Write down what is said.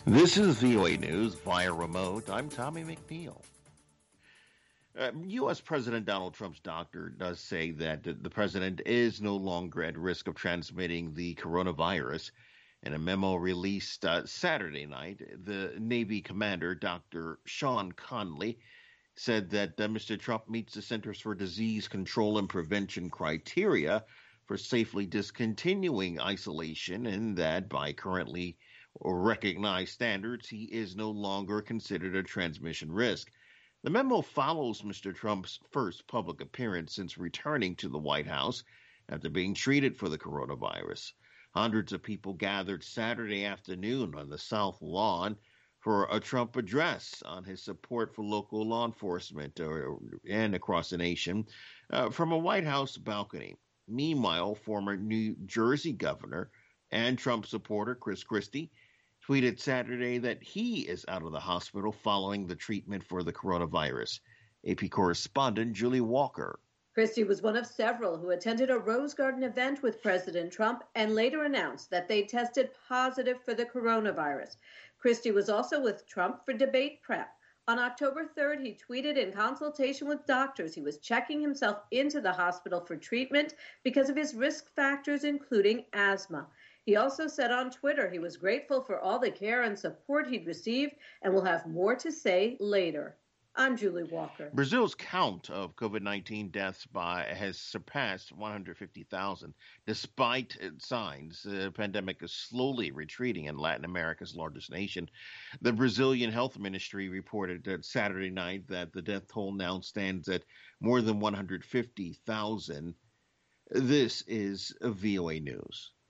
This is VOA News via remote. I'm Tommy McNeil. U.S. President Donald Trump's doctor does say that the president is no longer at risk of transmitting the coronavirus. In a memo released Saturday night, the Navy commander, Dr. Sean Conley, said that Mr. Trump meets the Centers for Disease Control and Prevention criteria for safely discontinuing isolation, and that by currently recognized standards, he is no longer considered a transmission risk. The memo follows Mr. Trump's first public appearance since returning to the White House after being treated for the coronavirus. Hundreds of people gathered Saturday afternoon on the South Lawn for a Trump address on his support for local law enforcement and across the nation from a White House balcony. Meanwhile, former New Jersey governor and Trump supporter Chris Christie tweeted Saturday that he is out of the hospital following the treatment for the coronavirus. AP correspondent Julie Walker. Christie was one of several who attended a Rose Garden event with President Trump and later announced that they tested positive for the coronavirus. Christie was also with Trump for debate prep. On October 3rd, he tweeted in consultation with doctors he was checking himself into the hospital for treatment because of his risk factors, including asthma. He also said on Twitter he was grateful for all the care and support he'd received and will have more to say later. I'm Julie Walker. Brazil's count of COVID-19 deaths has surpassed 150,000. Despite signs the pandemic is slowly retreating in Latin America's largest nation, the Brazilian health ministry reported Saturday night that the death toll now stands at more than 150,000. This is VOA News.